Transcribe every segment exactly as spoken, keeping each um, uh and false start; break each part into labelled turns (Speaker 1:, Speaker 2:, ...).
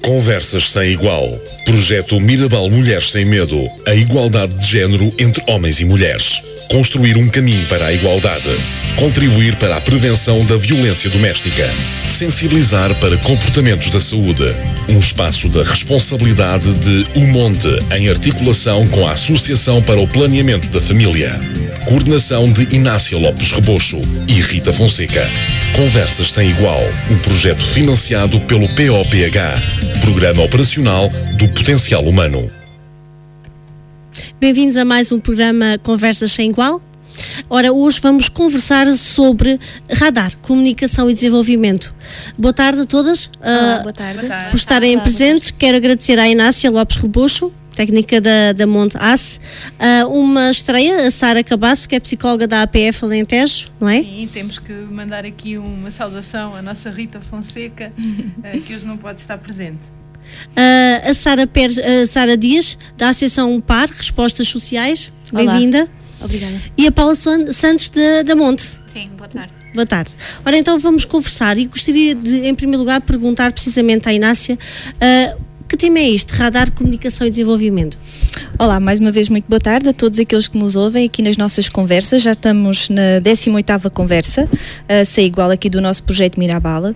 Speaker 1: Conversas sem igual. Projeto Mirabal Mulheres Sem Medo. A igualdade de género entre homens e mulheres. Construir um caminho para a igualdade. Contribuir para a prevenção da violência doméstica. Sensibilizar para comportamentos da saúde. Um espaço da responsabilidade de O Monte, em articulação com a Associação para o Planeamento da Família. Coordenação de Inácia Lopes Rebocho e Rita Fonseca. Conversas Sem Igual, um projeto financiado pelo P O P H, Programa Operacional do Potencial Humano.
Speaker 2: Bem-vindos a mais um programa Conversas Sem Igual. Ora, hoje vamos conversar sobre radar, comunicação e desenvolvimento. Boa tarde a todas.
Speaker 3: Olá,
Speaker 2: uh,
Speaker 3: boa tarde.
Speaker 2: Boa tarde. Por estarem Olá, presentes. Quero agradecer à Inácia Lopes Rebocho, técnica da, da Monte Ace, uh, uma estreia, a Sara Cabasso, que é psicóloga da A P F Alentejo, não é?
Speaker 3: Sim, temos que mandar aqui uma saudação à nossa Rita Fonseca, uh, que hoje não pode estar presente.
Speaker 2: Uh, a Sara Pérez, a Sara Dias, da Associação Par, Respostas Sociais, bem-vinda.
Speaker 4: Obrigada.
Speaker 2: E a Paula Santos, de, da Monte.
Speaker 4: Sim, boa tarde.
Speaker 2: Boa tarde. Ora, então vamos conversar e gostaria de, em primeiro lugar, perguntar precisamente à Inácia, uh, que tema é este? Radar, comunicação e desenvolvimento.
Speaker 5: Olá, mais uma vez muito boa tarde a todos aqueles que nos ouvem aqui nas nossas conversas. Já estamos na décima oitava conversa, uh, sei igual aqui do nosso projeto Mirabala,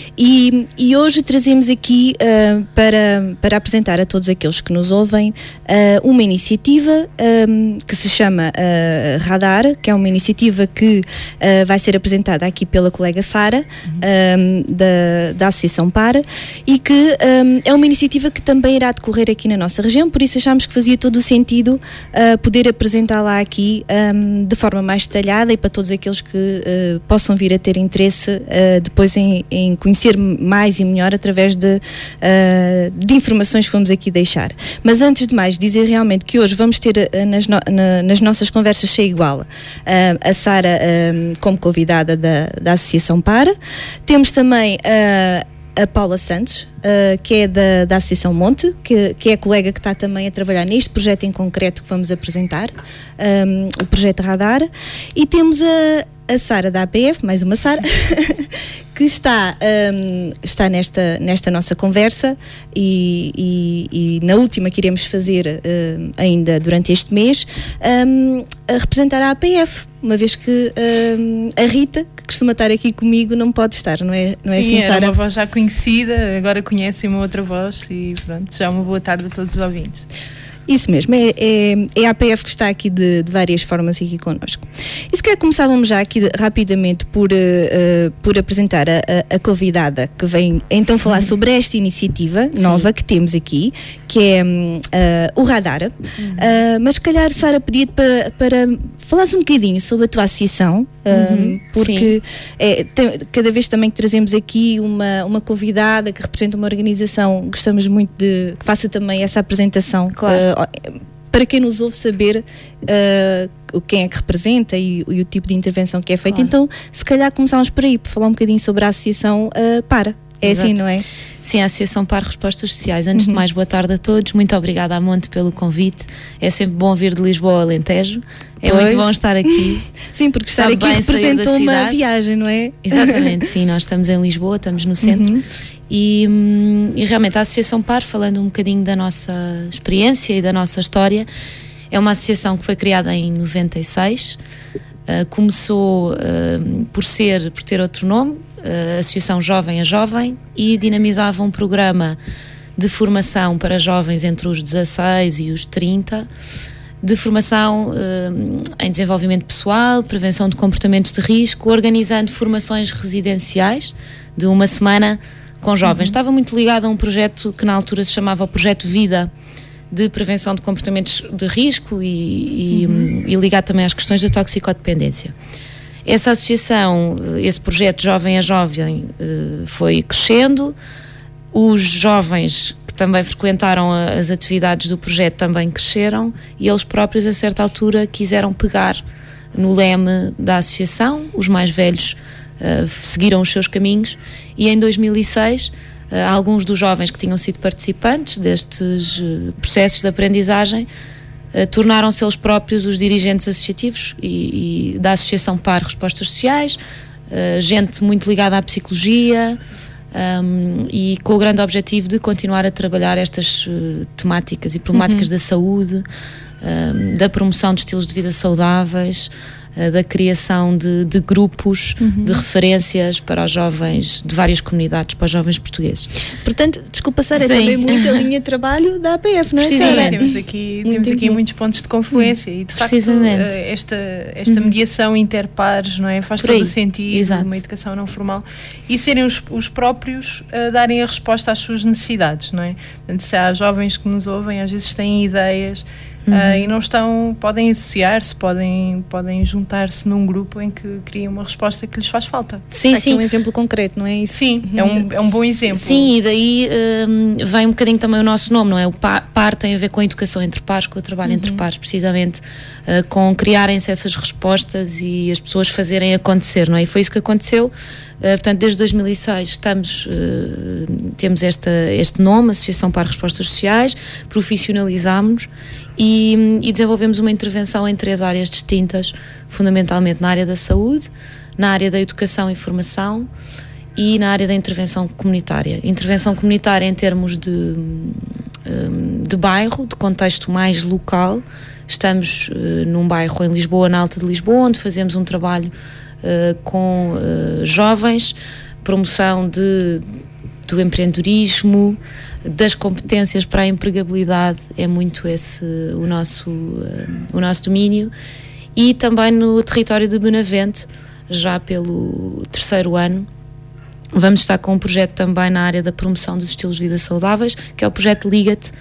Speaker 5: e, e hoje trazemos aqui uh, para, para apresentar a todos aqueles que nos ouvem uh, uma iniciativa um, que se chama uh, Radar, que é uma iniciativa que uh, vai ser apresentada aqui pela colega Sara, uhum. um, da, da Associação Para, e que um, é uma iniciativa que também irá decorrer aqui na nossa região, por isso achámos que fazia todo o sentido uh, poder apresentá-la aqui um, de forma mais detalhada e para todos aqueles que uh, possam vir a ter interesse uh, depois em, em conhecer mais e melhor através de, uh, de informações que vamos aqui deixar. Mas antes de mais, dizer realmente que hoje vamos ter uh, nas, no, na, nas nossas conversas Sem Igual uh, a Sara um, como convidada da, da Associação Para. Temos também uh, a Paula Santos, uh, que é da, da Associação Monte, que, que é a colega que está também a trabalhar neste projeto em concreto que vamos apresentar, um, o projeto Radar. E temos a, a Sara da A P F, mais uma Sara, que está, um, está nesta, nesta nossa conversa e, e, e na última que iremos fazer um, ainda durante este mês, um, a representar a A P F, uma vez que um, a Rita, que costuma estar aqui comigo, não pode estar, não é, não é
Speaker 3: Sim,
Speaker 5: assim, Sara?
Speaker 3: Sim, é uma voz já conhecida, agora conhecem uma outra voz e pronto, já uma boa tarde a todos os ouvintes.
Speaker 5: Isso mesmo, é, é, é a A P F que está aqui de, de várias formas aqui connosco. E se calhar começávamos já aqui de, rapidamente por, uh, uh, por apresentar a, a, a convidada que vem então falar uhum. sobre esta iniciativa Sim. nova que temos aqui, que é uh, o Radar. Uhum. Uh, mas se calhar, Sara, pedia-te para, para falares um bocadinho sobre a tua associação, uh, uhum. porque é, tem, cada vez também que trazemos aqui uma, uma convidada que representa uma organização, gostamos muito de que faça também essa apresentação.
Speaker 4: Claro. Uh,
Speaker 5: para quem nos ouve saber uh, quem é que representa e, e o tipo de intervenção que é feita. Claro. Então, se calhar começámos por aí, por falar um bocadinho sobre a Associação uh, Para. É Exato. Assim, não é?
Speaker 4: Sim, a Associação Para Respostas Sociais. Antes uhum. de mais, boa tarde a todos. Muito obrigada à Monte pelo convite. É sempre bom vir de Lisboa ao Alentejo. É pois. Muito bom estar aqui.
Speaker 5: Sim, porque estar Sabe aqui representa uma viagem, não é?
Speaker 4: Exatamente, sim. Nós estamos em Lisboa, estamos no centro. Uhum. E, e realmente a Associação Par, falando um bocadinho da nossa experiência e da nossa história, é uma associação que foi criada em noventa e seis. Uh, começou uh, por ser, por ter outro nome, uh, Associação Jovem a Jovem, e dinamizava um programa de formação para jovens entre os dezasseis e os trinta, de formação uh, em desenvolvimento pessoal, prevenção de comportamentos de risco, organizando formações residenciais de uma semana com jovens. Uhum. Estava muito ligado a um projeto que na altura se chamava o Projeto Vida, de prevenção de comportamentos de risco e, e, uhum. e ligado também às questões da toxicodependência. Essa associação, esse projeto Jovem a Jovem, foi crescendo. Os jovens que também frequentaram as atividades do projeto também cresceram e eles próprios, a certa altura, quiseram pegar no leme da associação. Os mais velhos uh, seguiram os seus caminhos e em dois mil e seis uh, alguns dos jovens que tinham sido participantes destes uh, processos de aprendizagem uh, tornaram-se eles próprios os dirigentes associativos e, e da Associação Par Respostas Sociais, uh, gente muito ligada à psicologia, Um, e com o grande objetivo de continuar a trabalhar estas uh, temáticas e problemáticas uhum. da saúde, um, da promoção de estilos de vida saudáveis, uh, da criação de, de grupos uhum. de referências para os jovens de várias comunidades, para os jovens portugueses.
Speaker 5: Portanto, desculpa Sara, é também muito a linha de trabalho da A P F, não é, Sara?
Speaker 3: Temos aqui, temos aqui muitos pontos de confluência e de facto esta, esta uhum. mediação interpares, não é? Faz todo o sentido. Exato. Uma educação não formal e serem os, os próprios a darem a resposta às suas necessidades, não é? Portanto, se há jovens que nos ouvem, às vezes têm ideias Uhum. Uh, e não estão, podem associar-se, podem, podem juntar-se num grupo em que criam uma resposta que lhes faz falta.
Speaker 5: Sim, sim. Aqui um exemplo concreto, não é isso?
Speaker 3: Sim, uhum. é, um, é um bom exemplo.
Speaker 4: Sim, e daí um, vem um bocadinho também o nosso nome, não é? O par tem a ver com a educação entre pares, com o trabalho uhum. entre pares, precisamente, uh, com criarem-se essas respostas e as pessoas fazerem acontecer, não é? E foi isso que aconteceu. Uh, portanto, desde dois mil e seis estamos, uh, temos esta, este nome, Associação para Respostas Sociais, profissionalizámos e, e desenvolvemos uma intervenção em três áreas distintas, fundamentalmente na área da saúde, na área da educação e formação e na área da intervenção comunitária. Intervenção comunitária em termos de, um, de bairro, de contexto mais local. Estamos uh, num bairro em Lisboa, na Alta de Lisboa, onde fazemos um trabalho Uh, com uh, jovens, promoção de, do empreendedorismo, das competências para a empregabilidade, é muito esse o nosso, uh, o nosso domínio, e também no território de Benavente, já pelo terceiro ano, vamos estar com um projeto também na área da promoção dos estilos de vida saudáveis, que é o projeto Liga-te,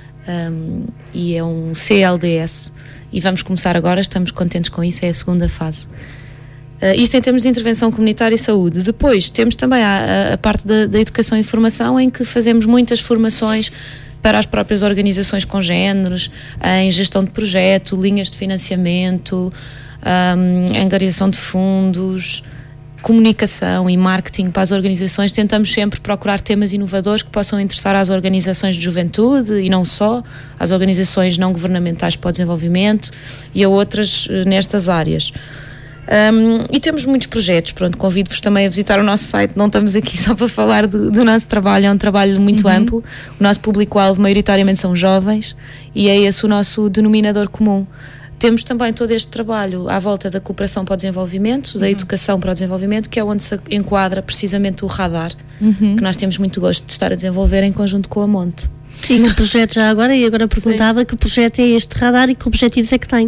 Speaker 4: um, e é um C L D S, e vamos começar agora, estamos contentes com isso, é a segunda fase. Uh, isto em termos de intervenção comunitária e saúde. Depois temos também a, a, a parte da, da educação e formação, em que fazemos muitas formações para as próprias organizações congêneres, em gestão de projeto, linhas de financiamento, um, angariação de fundos, comunicação e marketing para as organizações. Tentamos sempre procurar temas inovadores que possam interessar às organizações de juventude e não só, às organizações não governamentais para o desenvolvimento e a outras uh, nestas áreas. Um, e temos muitos projetos, pronto, convido-vos também a visitar o nosso site, não estamos aqui só para falar do, do nosso trabalho, é um trabalho muito uhum. amplo, o nosso público-alvo maioritariamente são jovens e é esse o nosso denominador comum. Temos também todo este trabalho à volta da cooperação para o desenvolvimento, da uhum. educação para o desenvolvimento, que é onde se enquadra precisamente o radar, uhum. que nós temos muito gosto de estar a desenvolver em conjunto com a Monte.
Speaker 2: E que projeto já agora, e agora perguntava Sim. que projeto é este radar e que objetivos é que tem?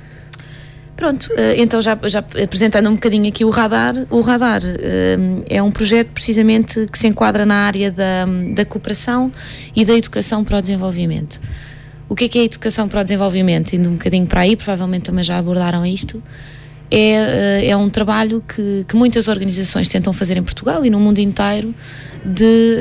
Speaker 4: Pronto, então já, já apresentando um bocadinho aqui o radar, o radar é um projeto precisamente que se enquadra na área da, da cooperação e da educação para o desenvolvimento. O que é que é a educação para o desenvolvimento? Indo um bocadinho para aí, provavelmente também já abordaram isto, é, é um trabalho que, que muitas organizações tentam fazer em Portugal e no mundo inteiro de,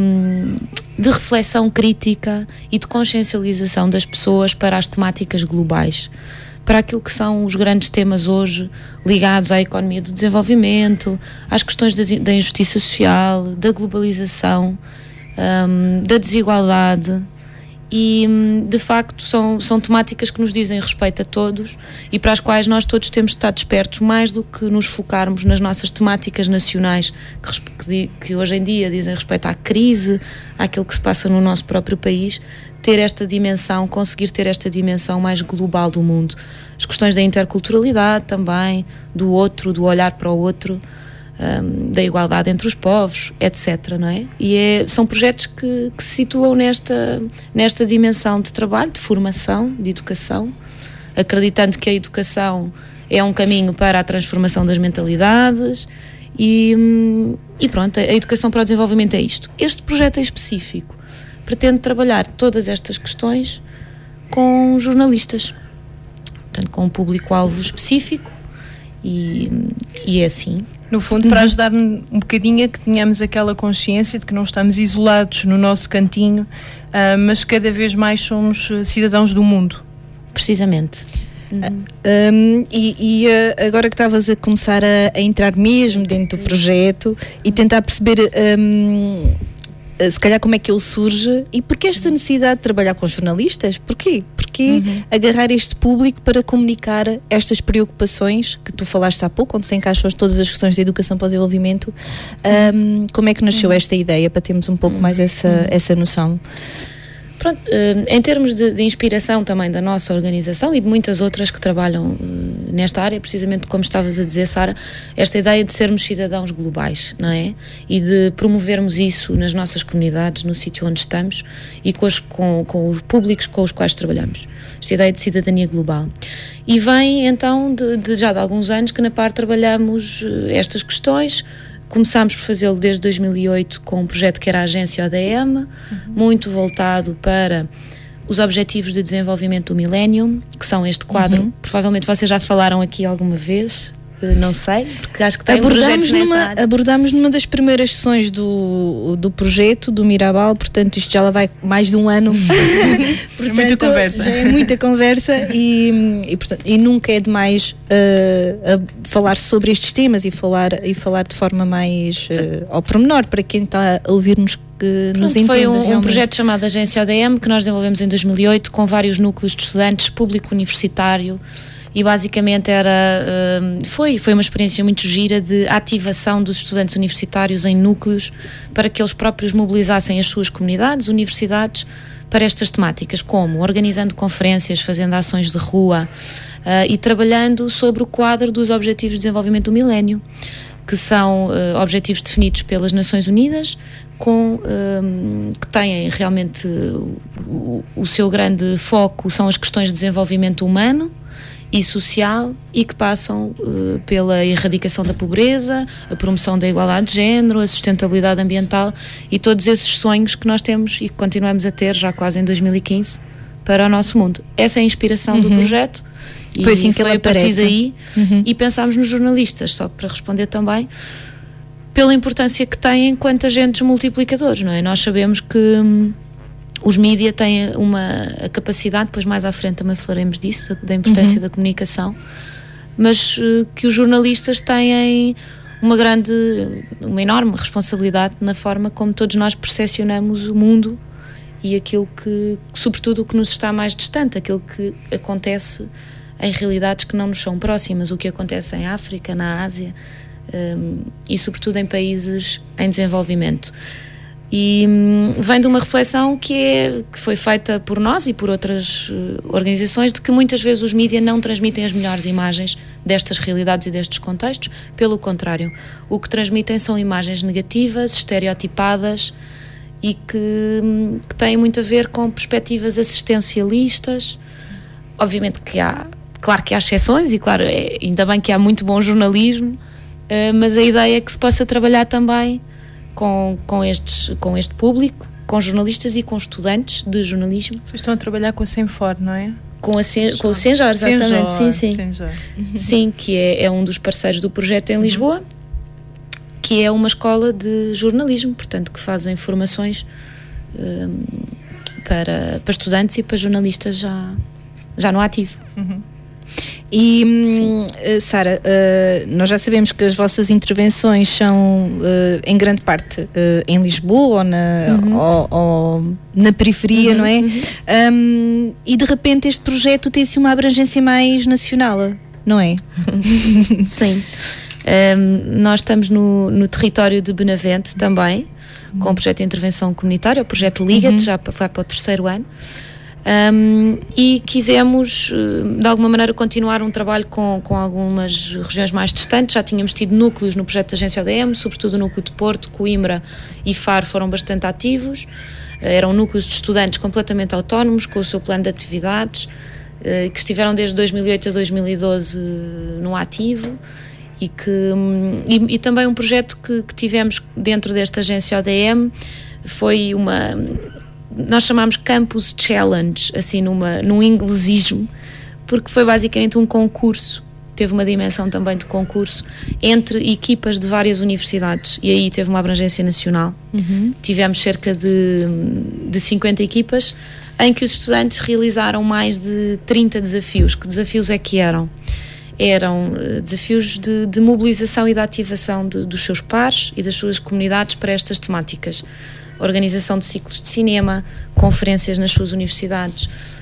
Speaker 4: de reflexão crítica e de consciencialização das pessoas para as temáticas globais, para aquilo que são os grandes temas hoje ligados à economia do desenvolvimento, às questões da injustiça social, da globalização, um, da desigualdade e, de facto, são, são temáticas que nos dizem respeito a todos e para as quais nós todos temos de estar despertos, mais do que nos focarmos nas nossas temáticas nacionais que, que, que hoje em dia dizem respeito à crise, àquilo que se passa no nosso próprio país, ter esta dimensão, conseguir ter esta dimensão mais global do mundo. As questões da interculturalidade também, do outro, do olhar para o outro, um, da igualdade entre os povos, etcétera. Não é? E é, são projetos que, que se situam nesta, nesta dimensão de trabalho, de formação, de educação, acreditando que a educação é um caminho para a transformação das mentalidades e, e pronto, a educação para o desenvolvimento é isto. Este projeto é específico. Pretende trabalhar todas estas questões com jornalistas, portanto, com um público-alvo específico e, e é assim.
Speaker 3: No fundo, para ajudar um bocadinho a que tenhamos aquela consciência de que não estamos isolados no nosso cantinho, uh, mas cada vez mais somos cidadãos do mundo.
Speaker 4: Precisamente.
Speaker 5: Uhum. Um, e, e agora que estavas a começar a, a entrar mesmo dentro do projeto e tentar perceber... Um, se calhar como é que ele surge e porquê esta necessidade de trabalhar com jornalistas? Porquê? Porquê porquê uhum. agarrar este público para comunicar estas preocupações que tu falaste há pouco, onde se encaixam todas as questões de educação para o desenvolvimento. Um, como é que nasceu uhum. esta ideia, para termos um pouco uhum. mais essa, uhum. essa noção?
Speaker 4: Pronto, em termos de, de inspiração também da nossa organização e de muitas outras que trabalham nesta área, precisamente como estavas a dizer, Sara, esta ideia de sermos cidadãos globais, não é? E de promovermos isso nas nossas comunidades, no sítio onde estamos e com os, com, com os públicos com os quais trabalhamos. Esta ideia de cidadania global. E vem então de, de já de alguns anos que na P A R trabalhamos estas questões. Começámos por fazê-lo desde dois mil e oito com um projeto que era a Agência O D M, uhum. muito voltado para os Objetivos de Desenvolvimento do Millennium, que são este quadro. Uhum. Provavelmente vocês já falaram aqui alguma vez, não sei, porque acho que tem projetos nesta
Speaker 5: numa,
Speaker 4: área.
Speaker 5: Abordámos numa das primeiras sessões do, do projeto, do Mirabal, portanto isto já lá vai mais de um ano. Portanto,
Speaker 3: é muita conversa.
Speaker 5: Já é muita conversa e, e, portanto, e nunca é demais uh, a falar sobre estes temas e falar, e falar de forma mais uh, ao pormenor, para quem está a ouvir-nos que nos entenda.
Speaker 4: Foi um, um projeto chamado Agência O D M que nós desenvolvemos em dois mil e oito com vários núcleos de estudantes, público universitário. E basicamente era, foi, foi uma experiência muito gira de ativação dos estudantes universitários em núcleos para que eles próprios mobilizassem as suas comunidades, universidades, para estas temáticas, como organizando conferências, fazendo ações de rua uh, e trabalhando sobre o quadro dos Objetivos de Desenvolvimento do Milénio, que são uh, objetivos definidos pelas Nações Unidas, com, um, que têm realmente o, o seu grande foco são as questões de desenvolvimento humano e social e que passam uh, pela erradicação da pobreza, a promoção da igualdade de género, a sustentabilidade ambiental e todos esses sonhos que nós temos e que continuamos a ter já quase em dois mil e quinze para o nosso mundo. Essa é a inspiração uhum. do projeto e
Speaker 5: foi assim que
Speaker 4: foi
Speaker 5: ele
Speaker 4: a partir
Speaker 5: aparece.
Speaker 4: daí
Speaker 5: uhum.
Speaker 4: e pensámos nos jornalistas, só para responder também pela importância que têm enquanto agentes multiplicadores, não é? Nós sabemos que hum, os mídias têm uma a capacidade, depois mais à frente também falaremos disso, da importância uhum. da comunicação, mas uh, que os jornalistas têm uma grande, uma enorme responsabilidade na forma como todos nós percepcionamos o mundo e aquilo que, sobretudo o que nos está mais distante, aquilo que acontece em realidades que não nos são próximas, o que acontece em África, na Ásia um, e sobretudo em países em desenvolvimento. E hum, vem de uma reflexão que, é, que foi feita por nós e por outras uh, organizações de que muitas vezes os mídias não transmitem as melhores imagens destas realidades e destes contextos, pelo contrário, o que transmitem são imagens negativas, estereotipadas e que, hum, que têm muito a ver com perspectivas assistencialistas. Obviamente que há, claro que há exceções e claro, é, ainda bem que há muito bom jornalismo, uh, mas a ideia é que se possa trabalhar também Com, com, estes, com este público, com jornalistas e com estudantes de jornalismo.
Speaker 3: Vocês estão a trabalhar com a Senfor, não é?
Speaker 4: Com, a Sen, com o Senjor, exatamente.
Speaker 3: Senjor,
Speaker 4: sim, sim.
Speaker 3: Senjor.
Speaker 4: Sim, que é, é um dos parceiros do projeto em Lisboa, uhum. que é uma escola de jornalismo, portanto, que fazem formações um, para, para estudantes e para jornalistas já, já no ativo.
Speaker 5: Uhum. E, uh, Sara, uh, nós já sabemos que as vossas intervenções são, uh, em grande parte, uh, em Lisboa ou na, uhum. ou, ou na periferia, uhum, não é? Uhum. Um, e, de repente, este projeto tem-se uma abrangência mais nacional, não é?
Speaker 4: Sim. Um, nós estamos no, no território de Benavente também, uhum. com o projeto de intervenção comunitária, o projeto Liga-te, uhum. já vai para o terceiro ano. Um, e quisemos de alguma maneira continuar um trabalho com, com algumas regiões mais distantes. Já tínhamos tido núcleos no projeto da Agência O D M, sobretudo o núcleo de Porto, Coimbra e Faro foram bastante ativos. Eram núcleos de estudantes completamente autónomos, com o seu plano de atividades, que estiveram desde dois mil e oito a dois mil e doze no ativo. E, que, e, e também um projeto que, que tivemos dentro desta Agência O D M foi uma... nós chamámos Campus Challenge, assim numa, num inglesismo, porque foi basicamente um concurso, teve uma dimensão também de concurso, entre equipas de várias universidades, e aí teve uma abrangência nacional. Uhum. Tivemos cerca de, de cinquenta equipas, em que os estudantes realizaram mais de trinta desafios. Que desafios é que eram? Eram uh, desafios de, de mobilização e de ativação de, dos seus pares e das suas comunidades para estas temáticas. Organização de ciclos de cinema, conferências nas suas universidades,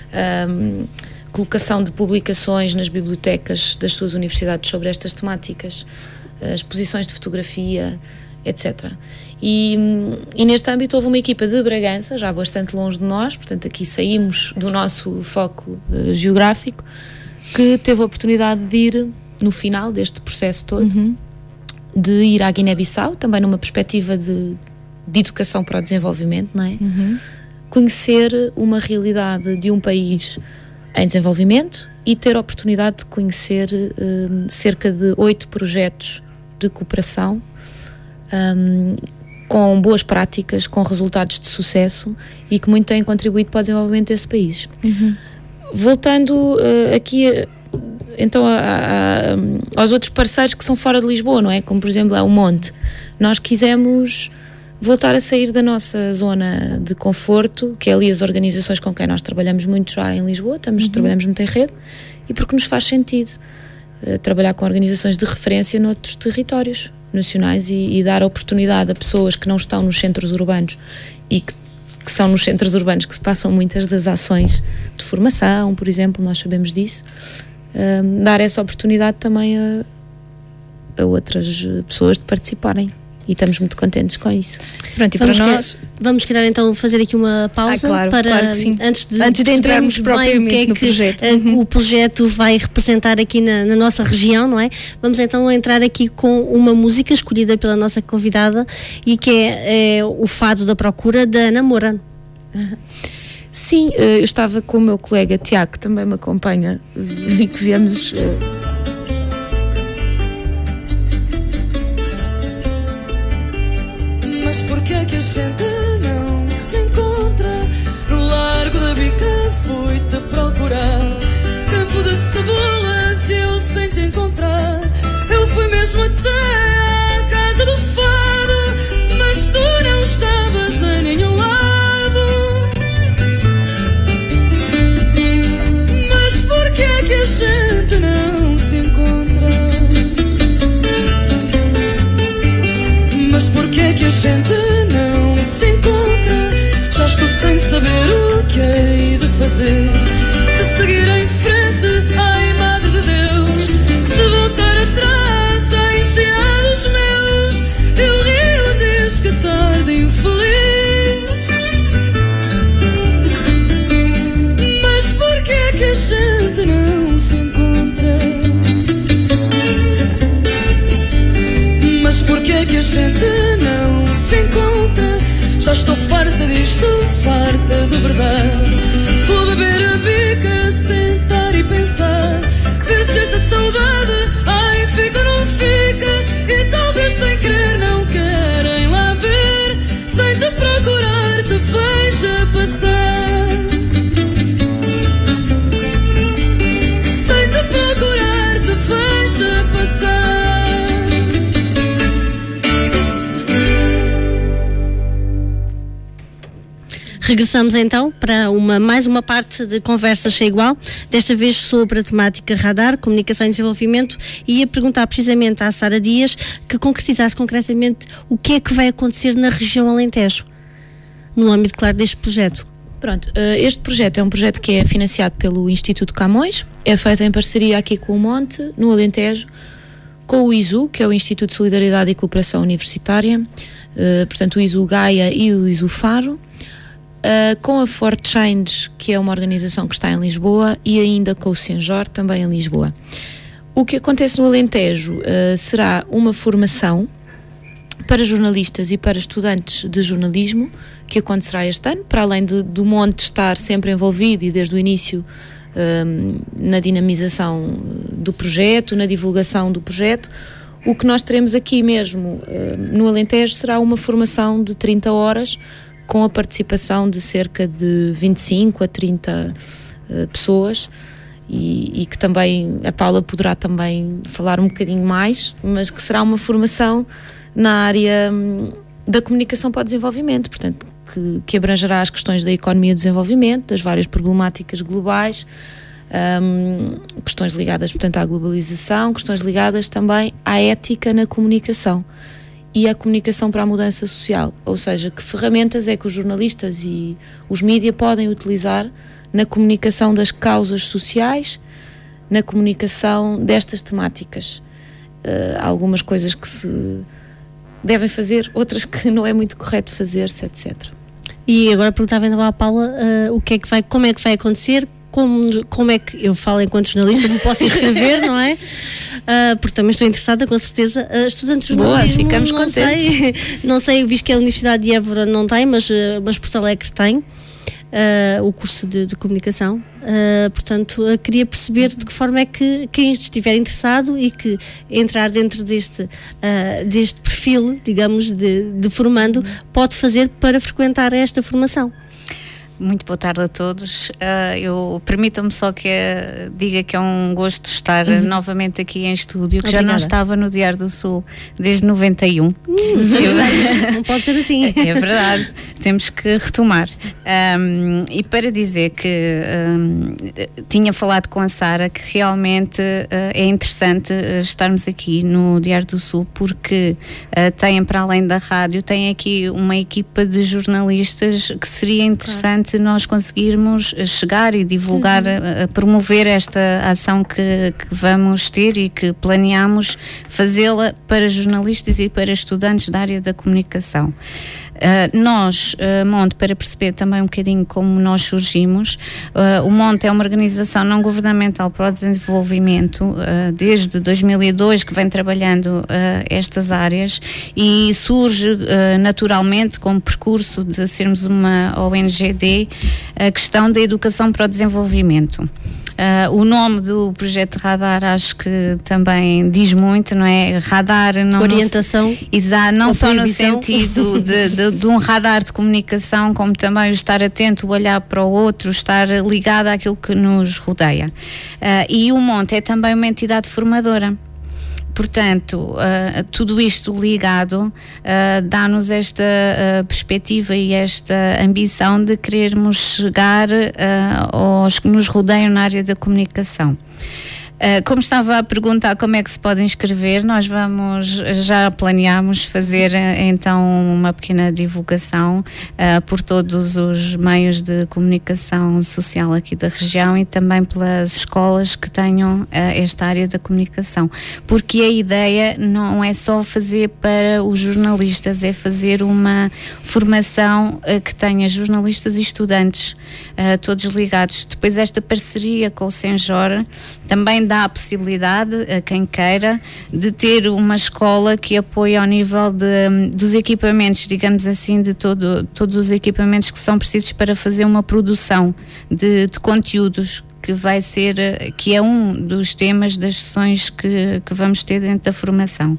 Speaker 4: um, colocação de publicações nas bibliotecas das suas universidades sobre estas temáticas, exposições de fotografia, etcétera. E, e neste âmbito houve uma equipa de Bragança, já bastante longe de nós, portanto aqui saímos do nosso foco uh, geográfico, que teve a oportunidade de ir, no final deste processo todo, uhum. de ir à Guiné-Bissau, também numa perspectiva de, de educação para o desenvolvimento, não é? Uhum. Conhecer uma realidade de um país em desenvolvimento e ter a oportunidade de conhecer uh, cerca de oito projetos de cooperação um, com boas práticas, com resultados de sucesso e que muito têm contribuído para o desenvolvimento desse país. Uhum. Voltando uh, aqui uh, então a, a, a, aos outros parceiros que são fora de Lisboa, não é? Como por exemplo lá o Monte. Nós quisemos voltar a sair da nossa zona de conforto, que é ali as organizações com quem nós trabalhamos muito já em Lisboa, estamos, uhum. trabalhamos muito em rede, e porque nos faz sentido uh, trabalhar com organizações de referência noutros territórios nacionais e, e dar a oportunidade a pessoas que não estão nos centros urbanos e que, que são nos centros urbanos que se passam muitas das ações de formação, por exemplo, nós sabemos disso, um, dar essa oportunidade também a, a outras pessoas de participarem. E estamos muito contentes com isso.
Speaker 2: Pronto, e vamos para nós... Querer, vamos querer então fazer aqui uma pausa, ah, claro, para,
Speaker 5: claro que sim.
Speaker 2: antes de,
Speaker 5: antes de entrarmos propriamente que é no que projeto.
Speaker 2: Uhum. O projeto vai representar aqui na, na nossa região, não é? Vamos então entrar aqui com uma música escolhida pela nossa convidada e que é, é o Fado da Procura, da Ana Moura.
Speaker 4: Uhum. Sim, eu estava com o meu colega Tiago, que também me acompanha, e que viemos...
Speaker 6: Mas porquê é que a gente não se encontra? No largo da bica fui-te procurar. Campo de cebolas eu sem te encontrar. Eu fui mesmo até à casa do fado, mas tu não estavas em nenhum lado. Mas porquê é que a gente não se encontra? Mas porquê que a gente não se encontra? Já estou sem saber o que hei de fazer. Se seguir em frente, ai Madre de Deus, se voltar atrás, ai enxergados meus, e o rio diz que tarde infeliz. Mas porquê que a gente não se encontra? Mas porquê que a gente não se encontra? Já estou farta disto, farta de verdade. Vou beber a bica, sentar e pensar que se esta saudade, ai fica ou não fica, e talvez sem querer não querem lá ver, sem te procurar te veja passar. Sem te procurar te veja passar.
Speaker 2: Regressamos então para uma, mais uma parte de Conversas Sem Igual, desta vez sobre a temática radar, comunicação e desenvolvimento, e ia perguntar precisamente à Sara Dias que concretizasse concretamente o que é que vai acontecer na região Alentejo, no âmbito, claro, deste projeto.
Speaker 4: Pronto, este projeto é um projeto que é financiado pelo Instituto Camões, é feito em parceria aqui com o Monte, no Alentejo, com o I S U, que é o Instituto de Solidariedade e Cooperação Universitária, portanto o I S U Gaia e o I S U Faro, Uh, com a Fort Change, que é uma organização que está em Lisboa, e ainda com o Senjor, também em Lisboa. O que acontece no Alentejo uh, será uma formação para jornalistas e para estudantes de jornalismo, que acontecerá este ano, para além de, do Monte estar sempre envolvido e desde o início um, na dinamização do projeto, na divulgação do projeto. O que nós teremos aqui mesmo uh, no Alentejo será uma formação de trinta horas, com a participação de cerca de vinte e cinco a trinta uh, pessoas, e, e que também a Paula poderá também falar um bocadinho mais, mas que será uma formação na área um, da comunicação para o desenvolvimento, portanto, que, que abrangerá as questões da economia do desenvolvimento, das várias problemáticas globais, um, questões ligadas, portanto, à globalização, questões ligadas também à ética na comunicação e a comunicação para a mudança social, ou seja, que ferramentas é que os jornalistas e os mídias podem utilizar na comunicação das causas sociais, na comunicação destas temáticas. Uh, há algumas coisas que se devem fazer, outras que não é muito correto fazer-se, etcétera.
Speaker 2: E agora perguntava então à Paula uh, o que é que vai, como é que vai acontecer, como, como é que, eu falo enquanto jornalista, me posso inscrever, não é? Uh, porque também estou interessada, com certeza. Uh, estudantes de jornalismo,
Speaker 4: Boa, ficamos
Speaker 2: não
Speaker 4: contentes.
Speaker 2: sei, não sei, visto que a Universidade de Évora não tem, mas, uh, mas Porto Alegre tem. Uh, o curso de, de comunicação, uh, portanto uh, queria perceber de que forma é que quem estiver interessado e que entrar dentro deste, uh, deste perfil, digamos, de, de formando, pode fazer para frequentar esta formação.
Speaker 7: Muito boa tarde a todos. Uh, eu permitam-me só que uh, diga que é um gosto estar uhum. novamente aqui em estúdio, que Obrigada. Já não estava no Diário do Sul desde noventa e um.
Speaker 2: Hum, eu, não pode ser assim.
Speaker 7: É verdade, temos que retomar. Um, e para dizer que um, tinha falado com a Sara que realmente uh, é interessante uh, estarmos aqui no Diário do Sul, porque uh, têm, para além da rádio, têm aqui uma equipa de jornalistas que seria interessante se nós conseguirmos chegar e divulgar, uhum. promover esta ação que, que vamos ter e que planeamos fazê-la para jornalistas e para estudantes da área da comunicação. Uh, nós, uh, Monte, para perceber também um bocadinho como nós surgimos, uh, o Monte é uma organização não governamental para o desenvolvimento, uh, desde dois mil e dois que vem trabalhando uh, estas áreas, e surge uh, naturalmente como percurso de sermos uma O N G D, a questão da educação para o desenvolvimento. Uh, o nome do projeto Radar acho que também diz muito, não é? Radar não
Speaker 2: orientação,
Speaker 7: exato, não só no sentido de, de, de um radar de comunicação, como também o estar atento, o olhar para o outro, estar ligado àquilo que nos rodeia. Uh, e o Monte é também uma entidade formadora. Portanto, uh, tudo isto ligado uh, dá-nos esta uh, perspectiva e esta ambição de querermos chegar uh, aos que nos rodeiam na área da comunicação. Uh, como estava a perguntar como é que se pode inscrever, nós vamos, já planeamos fazer então uma pequena divulgação uh, por todos os meios de comunicação social aqui da região e também pelas escolas que tenham uh, esta área da comunicação, porque a ideia não é só fazer para os jornalistas, é fazer uma formação uh, que tenha jornalistas e estudantes uh, todos ligados. Depois esta parceria com o Senjor também dá a possibilidade a quem queira de ter uma escola que apoie ao nível de, dos equipamentos, digamos assim, de todo, todos os equipamentos que são precisos para fazer uma produção de, de conteúdos, que vai ser, que é um dos temas das sessões que, que vamos ter dentro da formação.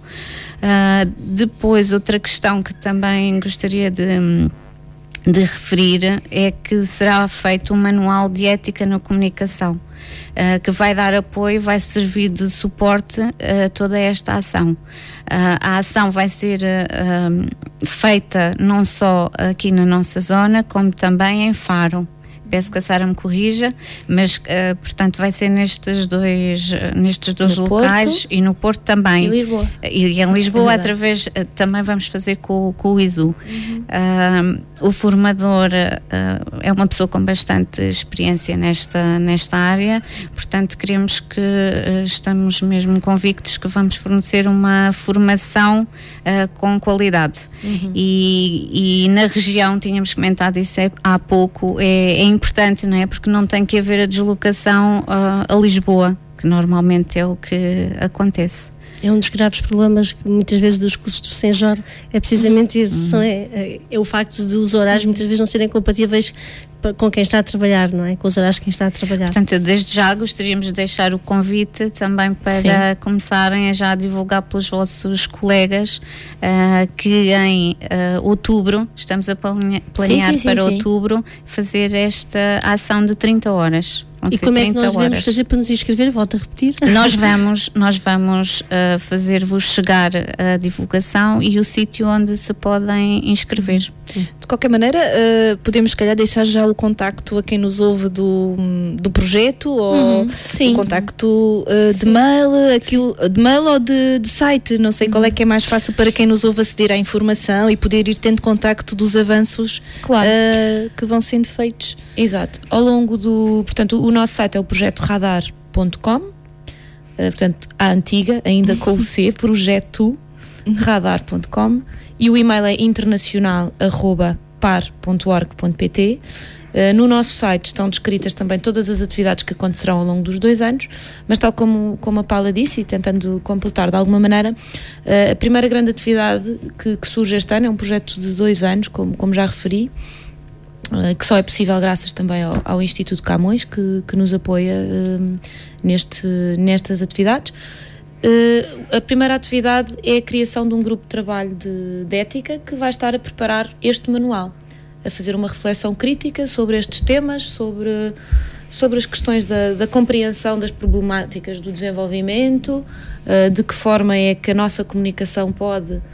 Speaker 7: Uh, depois, outra questão que também gostaria de de referir é que será feito um manual de ética na comunicação, uh, que vai dar apoio, vai servir de suporte a toda esta ação. Uh, a ação vai ser uh, feita não só aqui na nossa zona, como também em Faro. Peço que a Sara me corrija, mas uh, portanto vai ser nestes dois, uh, nestes dois no locais Porto, e no Porto também.
Speaker 4: E Lisboa.
Speaker 7: E, e em Lisboa, é através, uh, também vamos fazer com, com o I S U. Uhum. Uh, o formador uh, é uma pessoa com bastante experiência nesta, nesta área, portanto queremos que uh, estamos mesmo convictos que vamos fornecer uma formação uh, com qualidade. Uhum. E, e na região, tínhamos comentado isso há pouco, é, é importante, não é? Porque não tem que haver a deslocação uh, a Lisboa, que normalmente é o que acontece.
Speaker 2: É um dos graves problemas que muitas vezes dos cursos do Senjor, é precisamente
Speaker 7: uhum.
Speaker 2: esse, são, é, é, é o facto de os horários muitas vezes não serem compatíveis com quem está a trabalhar, não é? Com os horários de quem está a trabalhar.
Speaker 7: Portanto, desde já gostaríamos de deixar o convite também para Sim. começarem a já divulgar pelos vossos colegas uh, que em uh, outubro, estamos a planear sim, sim, para sim, outubro, sim. fazer esta ação de trinta horas.
Speaker 2: E como é que nós devemos horas. fazer para nos inscrever? Volto a repetir.
Speaker 7: Nós vamos, nós vamos uh, fazer-vos chegar a divulgação e o sítio onde se podem inscrever.
Speaker 2: De
Speaker 5: qualquer maneira, uh, podemos, se calhar, deixar já o contacto a quem nos ouve do, do projeto, ou uhum, o contacto uh, de mail, aquilo, de mail ou de, de site, não sei uhum. qual é que é mais fácil para quem nos ouve aceder à informação e poder ir tendo contacto dos avanços claro. uh, que vão sendo feitos.
Speaker 4: Exato. Ao longo do... Portanto, o nosso site é o projeto radar ponto com, uh, portanto, a antiga, ainda com o C, projeto radar ponto com, e o e-mail é internacional arroba par ponto org ponto pt. Uh, no nosso site estão descritas também todas as atividades que acontecerão ao longo dos dois anos, mas tal como, como a Paula disse, e tentando completar de alguma maneira, uh, a primeira grande atividade que, que surge este ano é um projeto de dois anos, como, como já referi, uh, que só é possível graças também ao, ao Instituto Camões, que, que nos apoia uh, neste, nestas atividades. Uh, a primeira atividade é a criação de um grupo de trabalho de, de ética que vai estar a preparar este manual, a fazer uma reflexão crítica sobre estes temas, sobre, sobre as questões da, da compreensão das problemáticas do desenvolvimento, uh, de que forma é que a nossa comunicação pode uh,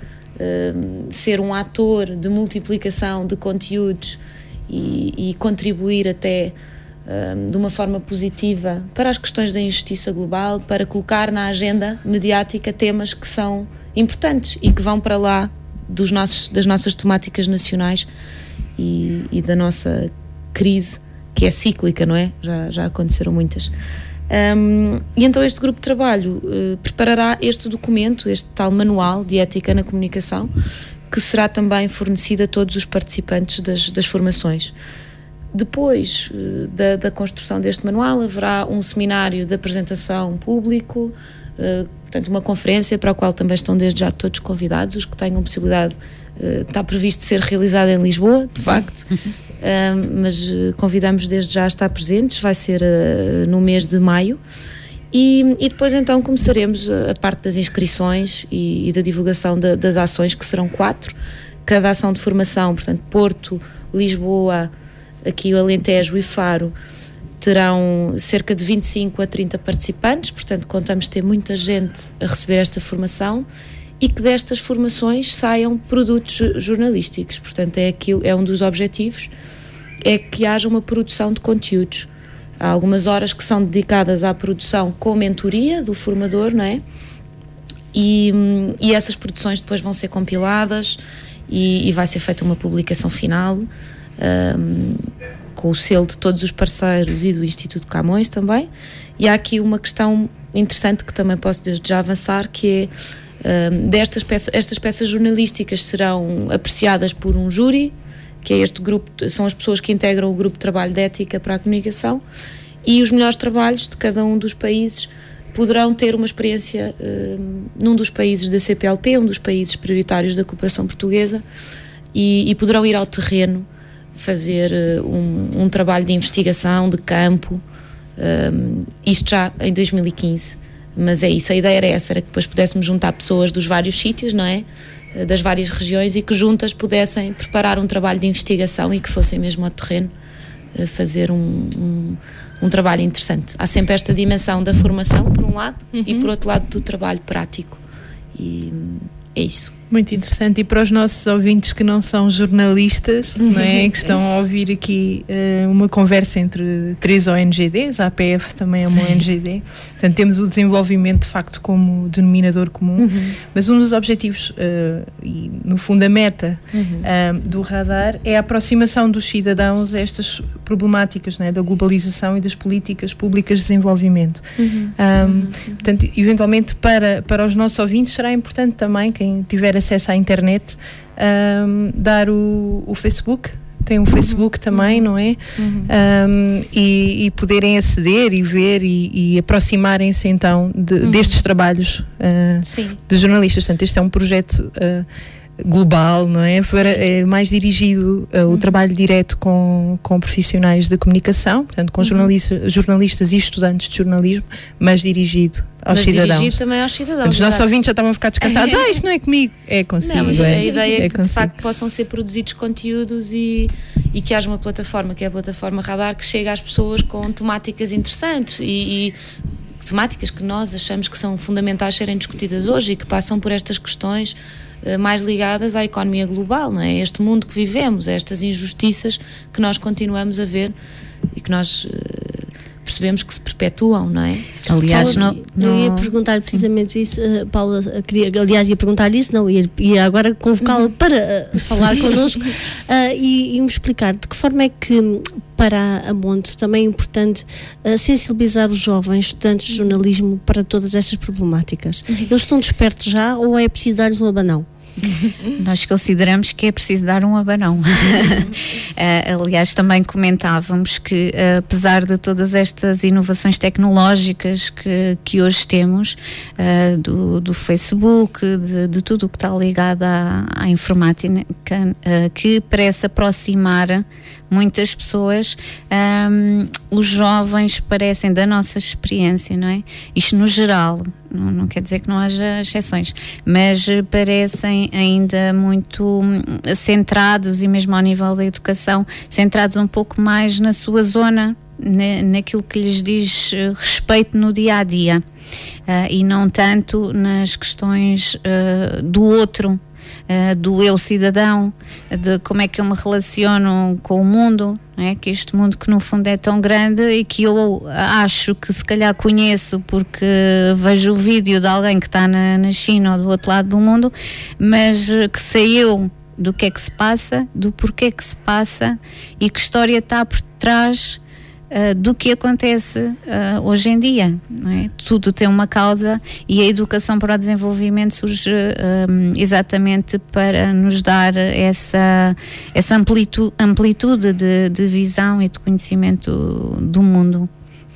Speaker 4: ser um ator de multiplicação de conteúdos e, e contribuir até de uma forma positiva para as questões da injustiça global, para colocar na agenda mediática temas que são importantes e que vão para lá dos nossos, das nossas temáticas nacionais e, e da nossa crise, que é cíclica, não é? Já, já aconteceram muitas. Um, e então este grupo de trabalho uh, preparará este documento, este tal manual de ética na comunicação, que será também fornecido a todos os participantes das, das formações. Depois uh, da, da construção deste manual haverá um seminário de apresentação público, uh, portanto uma conferência para a qual também estão desde já todos convidados, os que tenham possibilidade, uh, está previsto ser realizada em Lisboa, de facto, uh, mas uh, convidamos desde já a estar presentes, vai ser uh, no mês de maio, e, e depois então começaremos a, a parte das inscrições e, e da divulgação da, das ações, que serão quatro, cada ação de formação, portanto Porto, Lisboa, aqui o Alentejo e Faro, terão cerca de vinte e cinco a trinta participantes, portanto contamos ter muita gente a receber esta formação e que destas formações saiam produtos jornalísticos, portanto é, aquilo, é um dos objetivos, é que haja uma produção de conteúdos. Há algumas horas que são dedicadas à produção com mentoria do formador, não é? E, e essas produções depois vão ser compiladas e, e vai ser feita uma publicação final, Um, com o selo de todos os parceiros e do Instituto Camões também. E há aqui uma questão interessante que também posso desde já avançar, que é um, destas peças, estas peças jornalísticas serão apreciadas por um júri, que é este grupo, são as pessoas que integram o grupo de trabalho de ética para a comunicação, e os melhores trabalhos de cada um dos países poderão ter uma experiência um, num dos países da C P L P, um dos países prioritários da cooperação portuguesa, e, e poderão ir ao terreno fazer uh, um, um trabalho de investigação de campo, um, isto já em dois mil e quinze, mas é isso, a ideia era essa, era que depois pudéssemos juntar pessoas dos vários sítios, não é? Das várias regiões, e que juntas pudessem preparar um trabalho de investigação e que fossem mesmo ao terreno uh, fazer um, um, um trabalho interessante. Há sempre esta dimensão da formação, por um lado, uhum. e por outro lado do trabalho prático, e é isso.
Speaker 3: Muito interessante. E para os nossos ouvintes que não são jornalistas, não é? Que estão a ouvir aqui uh, uma conversa entre três O N G Ds, a A P F também é uma O N G D, portanto temos o desenvolvimento de facto como denominador comum, uhum. mas um dos objetivos uh, e no fundo a meta uhum. uh, do radar é a aproximação dos cidadãos a estas problemáticas, não é? Da globalização e das políticas públicas de desenvolvimento. Uhum. Um, uhum. Portanto, eventualmente para, para os nossos ouvintes será importante também, quem tiver acesso à internet, um, dar o, o Facebook, tem um Facebook uhum. também, não é? Uhum. Um, e, e poderem aceder e ver e, e aproximarem-se então de, uhum. destes trabalhos uh, de jornalistas. Portanto, este é um projeto uh, global, não é? Para, é mais dirigido uh, o uhum. trabalho direto com, com profissionais da comunicação, portanto com uhum. jornalistas, jornalistas e estudantes de jornalismo, mas dirigido aos
Speaker 4: mas
Speaker 3: cidadãos.
Speaker 4: Dirigido também aos cidadãos.
Speaker 3: Os nossos ouvintes já estavam a ficar descansados. Ah, isto não é comigo. É consigo. Não, mas
Speaker 4: é.
Speaker 3: É.
Speaker 4: A ideia é,
Speaker 3: é
Speaker 4: que
Speaker 3: consigo.
Speaker 4: De facto possam ser produzidos conteúdos e, e que haja uma plataforma, que é a plataforma Radar, que chega às pessoas com temáticas interessantes e, e temáticas que nós achamos que são fundamentais serem discutidas hoje e que passam por estas questões uh, mais ligadas à economia global, não é? Este mundo que vivemos, estas injustiças que nós continuamos a ver e que nós uh, percebemos que se perpetuam, não é?
Speaker 2: Aliás, Paula, no, eu ia perguntar precisamente sim. isso, uh, Paula, queria, aliás, ia perguntar isso, não, ia, ia agora convocá-la uhum. para uh, falar connosco uh, e, e me explicar de que forma é que para a Monte também é importante uh, sensibilizar os jovens estudantes de jornalismo para todas estas problemáticas. Uhum. Eles estão despertos já ou é preciso dar-lhes um abanão?
Speaker 7: Nós consideramos que é preciso dar um abanão. uh, aliás, também comentávamos que, uh, apesar de todas estas inovações tecnológicas que, que hoje temos, uh, do, do Facebook, de, de tudo o que está ligado à, à informática, uh, que parece aproximar muitas pessoas, um, os jovens parecem, da nossa experiência, não é? Isto no geral, não, não quer dizer que não haja exceções, mas parecem ainda muito centrados, e mesmo ao nível da educação, centrados um pouco mais na sua zona, na, naquilo que lhes diz respeito no dia a dia, uh, e não tanto nas questões uh, do outro. Uh, do eu cidadão, de como é que eu me relaciono com o mundo, não é? Que este mundo que no fundo é tão grande e que eu acho que se calhar conheço porque vejo o vídeo de alguém que está na, na China ou do outro lado do mundo, mas que sei eu do que é que se passa, do porquê que se passa e que história está por trás Uh, do que acontece uh, hoje em dia, não é? Tudo tem uma causa e a educação para o desenvolvimento surge uh, exatamente para nos dar essa, essa amplitu- amplitude de, de visão e de conhecimento do mundo.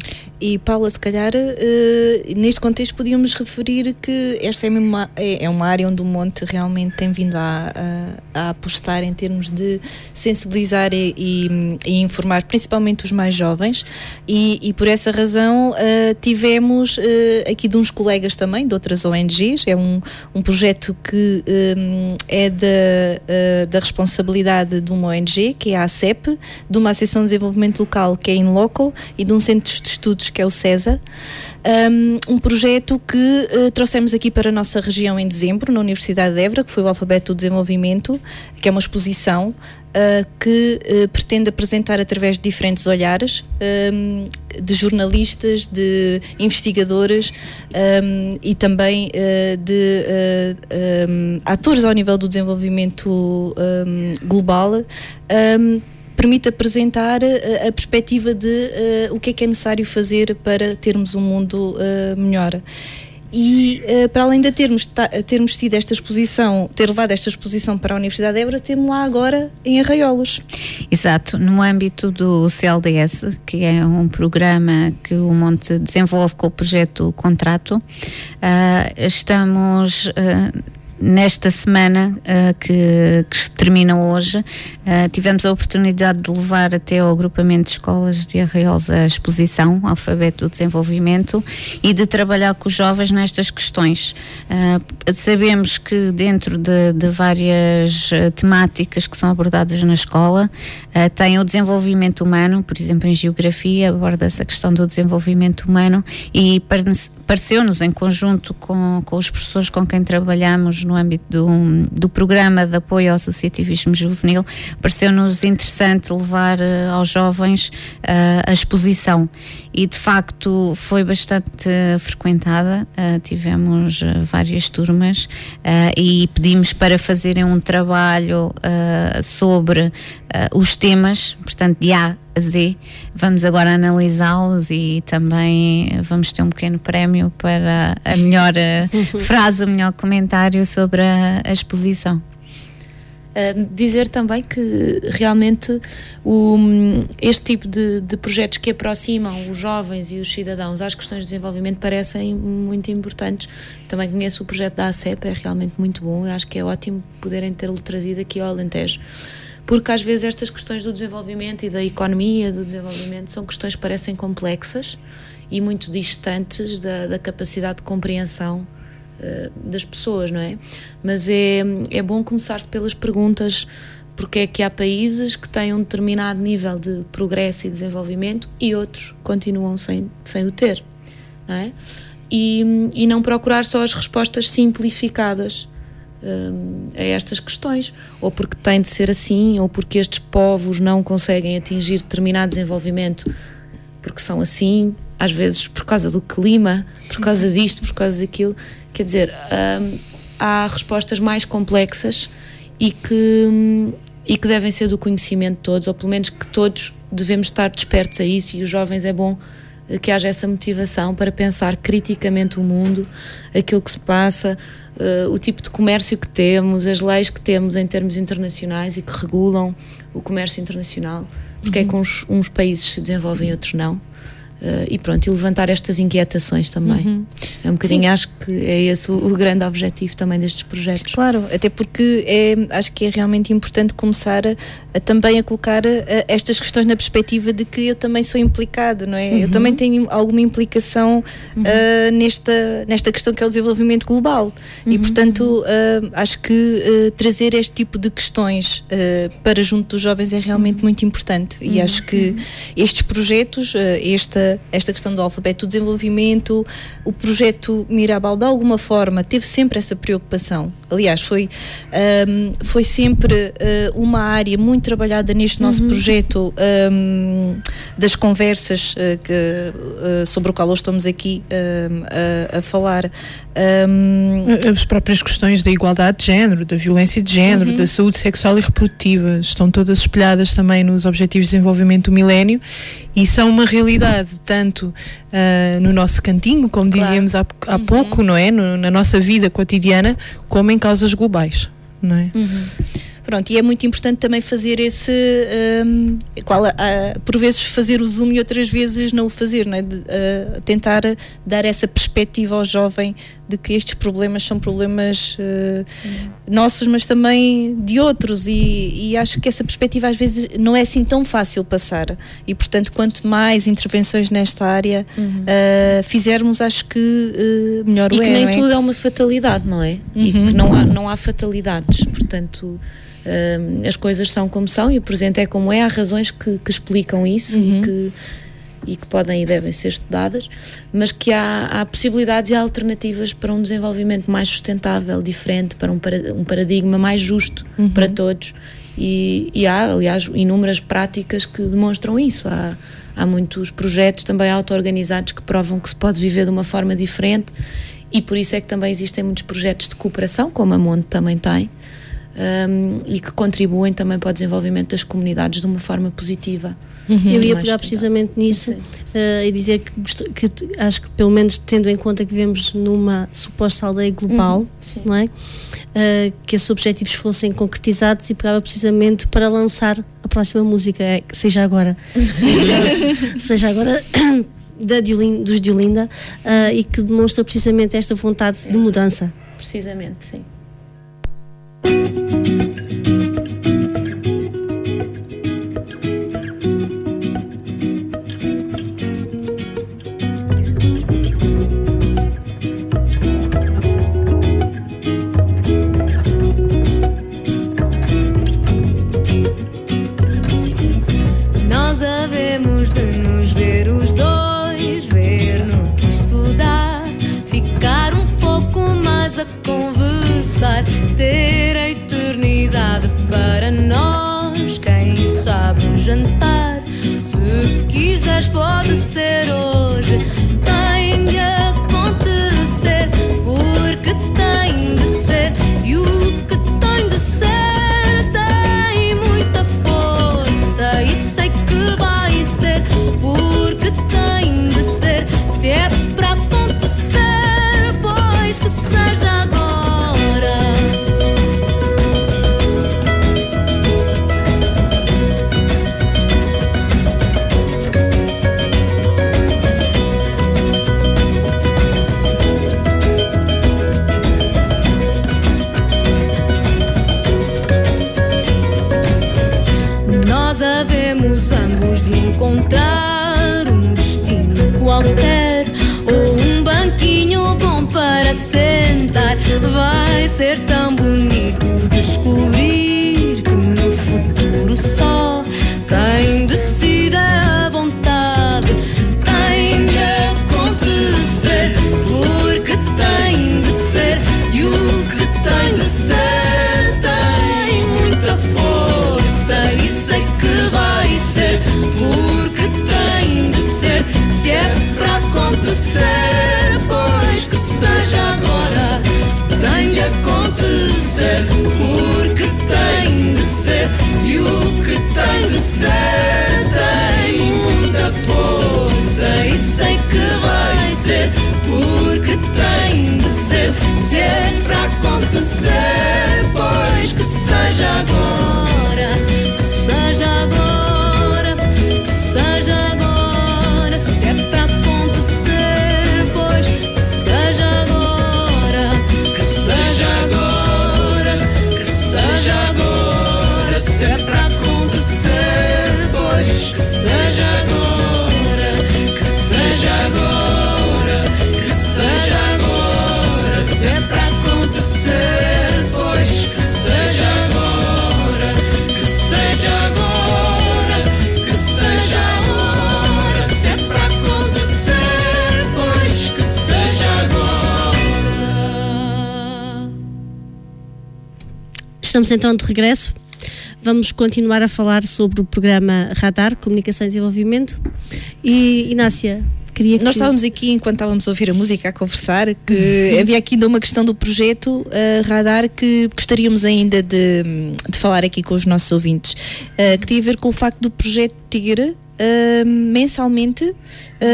Speaker 5: E Paula, se calhar, uh, neste contexto podíamos referir que esta é uma, é, é uma área onde o Monte realmente tem vindo a, a, a apostar em termos de sensibilizar e, e, e informar, principalmente os mais jovens, e, e por essa razão uh, tivemos uh, aqui de uns colegas também, de outras O N Gs, é um, um projeto que um, é da, uh, da responsabilidade de uma O N G, que é a ACEP, de uma Associação de Desenvolvimento Local, que é a InLoco, e de um centro de estudos que é o CESA, um, um projeto que uh, trouxemos aqui para a nossa região em dezembro, na Universidade de Évora, que foi o Alfabeto do Desenvolvimento, que é uma exposição uh, que uh, pretende apresentar através de diferentes olhares, um, de jornalistas, de investigadoras um, e também uh, de uh, um, atores ao nível do desenvolvimento um, global, um, permite apresentar uh, a perspectiva de uh, o que é que é necessário fazer para termos um mundo uh, melhor. E uh, para além de termos, ta, termos tido esta exposição, ter levado esta exposição para a Universidade de Évora, temos lá agora em Arraiolos.
Speaker 7: Exato, no âmbito do C L D S, que é um programa que o Monte desenvolve com o projeto Contrato, uh, estamos... Uh, Nesta semana uh, que, que termina hoje, uh, tivemos a oportunidade de levar até ao agrupamento de escolas de Arraiolos a exposição Alfabeto do Desenvolvimento e de trabalhar com os jovens nestas questões. Uh, sabemos que dentro de, de várias uh, temáticas que são abordadas na escola, uh, tem o desenvolvimento humano, por exemplo em Geografia aborda essa questão do desenvolvimento humano e pareceu-nos em conjunto com, com os professores com quem trabalhamos no âmbito do, do programa de apoio ao associativismo juvenil, pareceu-nos interessante levar uh, aos jovens uh, a exposição e de facto foi bastante uh, frequentada, uh, tivemos uh, várias turmas uh, e pedimos para fazerem um trabalho uh, sobre uh, os temas, portanto de A a Z. Vamos agora analisá-los e também vamos ter um pequeno prémio para a melhor uh, frase, o melhor comentário sobre a, a exposição.
Speaker 4: Uh, dizer também que realmente o, este tipo de, de projetos que aproximam os jovens e os cidadãos às questões de desenvolvimento parecem muito importantes. Também conheço o projeto da ACEP, é realmente muito bom, eu acho que é ótimo poderem tê-lo trazido aqui ao Alentejo, porque às vezes estas questões do desenvolvimento e da economia do desenvolvimento são questões que parecem complexas e muito distantes da, da capacidade de compreensão uh, das pessoas, não é? Mas é, é bom começar-se pelas perguntas: porque é que há países que têm um determinado nível de progresso e desenvolvimento e outros continuam sem, sem o ter, não é? E, e não procurar só as respostas simplificadas a estas questões, ou porque tem de ser assim, ou porque estes povos não conseguem atingir determinado desenvolvimento porque são assim, às vezes por causa do clima, por causa disto, por causa daquilo. Quer dizer, hum, há respostas mais complexas e que, e que devem ser do conhecimento de todos, ou pelo menos que todos devemos estar despertos a isso, e os jovens é bom que haja essa motivação para pensar criticamente o mundo, aquilo que se passa, uh, o tipo de comércio que temos, as leis que temos em termos internacionais e que regulam o comércio internacional, porque uhum. é que uns, uns países se desenvolvem e outros não. Uh, e pronto, e levantar estas inquietações também. Uhum. É um bocadinho, Sim. acho que é esse o, o grande objetivo também destes projetos.
Speaker 5: Claro, até porque é, acho que é realmente importante começar a, a também a colocar a, a estas questões na perspectiva de que eu também sou implicado, não é? Uhum. Eu também tenho alguma implicação uhum. uh, nesta, nesta questão que é o desenvolvimento global. Uhum. E portanto, uh, acho que uh, trazer este tipo de questões uh, para junto dos jovens é realmente uhum. muito importante. E uhum. acho que estes projetos, uh, esta esta questão do alfabeto, do desenvolvimento, o projeto Mirabal de alguma forma teve sempre essa preocupação. Aliás, foi, um, foi sempre uh, uma área muito trabalhada neste nosso uhum. projeto um, das conversas uh, que, uh, sobre o qual hoje estamos aqui um, a, a falar. Um,
Speaker 3: As próprias questões da igualdade de género, da violência de género, uhum. da saúde sexual e reprodutiva, estão todas espelhadas também nos Objetivos de Desenvolvimento do Milénio e são uma realidade tanto uh, no nosso cantinho, como claro. dizíamos há, há uhum. pouco, não é? No, na nossa vida cotidiana, como em causas globais, não é?
Speaker 5: Uhum. Pronto, e é muito importante também fazer esse, um, qual, uh, por vezes fazer o zoom e outras vezes não o fazer, não é? De, uh, tentar dar essa perspectiva ao jovem de que estes problemas são problemas uh, uhum. nossos, mas também de outros, e, e acho que essa perspectiva às vezes não é assim tão fácil passar, e portanto quanto mais intervenções nesta área uhum. uh, fizermos, acho que uh, melhor
Speaker 4: e
Speaker 5: o é.
Speaker 4: E que nem
Speaker 5: não é?
Speaker 4: tudo é uma fatalidade, não é? Uhum. E que não há, não há fatalidades, portanto uh, as coisas são como são e o presente é como é, há razões que, que explicam isso uhum. e que e que podem e devem ser estudadas, mas que há, há possibilidades e há alternativas para um desenvolvimento mais sustentável, diferente, para um, para, um paradigma mais justo uhum. para todos, e, e há, aliás, inúmeras práticas que demonstram isso. Há, há muitos projetos também auto-organizados que provam que se pode viver de uma forma diferente, e por isso é que também existem muitos projetos de cooperação, como a Monde também tem, um, e que contribuem também para o desenvolvimento das comunidades de uma forma positiva.
Speaker 2: Uhum. Eu ia pegar precisamente nisso uh, e dizer que, que acho que, pelo menos tendo em conta que vivemos numa suposta aldeia global, uhum. não é? Uh, que esses objetivos fossem concretizados, e pegava precisamente para lançar a próxima música, é, seja agora seja agora da Diolin, dos Diolinda, uh, e que demonstra precisamente esta vontade de mudança.
Speaker 4: Precisamente, sim.
Speaker 6: Ter a eternidade para nós, quem sabe um jantar. Se quiseres pode ser hoje, tem de acontecer, porque tem de ser, e o que tem de ser tem muita força, e sei que vai ser, porque tem de ser. Se é para acontecer, pois que seja agora. Havemos ambos de encontrar um destino qualquer, ou um banquinho bom para sentar. Vai ser tão bonito descobrir que no futuro só quem decide a vontade tem de acontecer, porque tem de ser, e o que tem de ser
Speaker 2: Estamos então de regresso. Vamos continuar a falar sobre o programa Radar, Comunicação e Desenvolvimento. E, Inácia, queria que...
Speaker 5: Nós estávamos aqui, enquanto estávamos a ouvir a música, a conversar, que havia aqui ainda uma questão do projeto uh, Radar que gostaríamos ainda de, de falar aqui com os nossos ouvintes, uh, que tem a ver com o facto do projeto ter uh, mensalmente uh,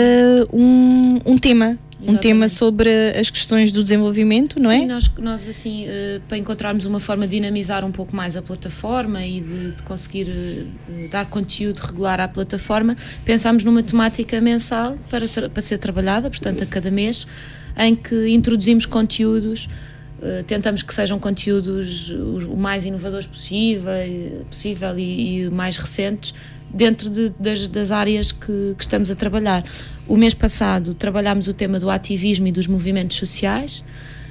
Speaker 5: um, um tema. Um Exatamente. tema sobre as questões do desenvolvimento, não
Speaker 4: Sim,
Speaker 5: é?
Speaker 4: Sim, nós, nós assim, uh, para encontrarmos uma forma de dinamizar um pouco mais a plataforma e de, de conseguir uh, dar conteúdo regular à plataforma, pensámos numa temática mensal para, para ser trabalhada, portanto a cada mês, em que introduzimos conteúdos, uh, tentamos que sejam conteúdos o mais inovadores possível, possível e, e mais recentes, dentro de, das, das áreas que, que estamos a trabalhar. O mês passado trabalhámos o tema do ativismo e dos movimentos sociais,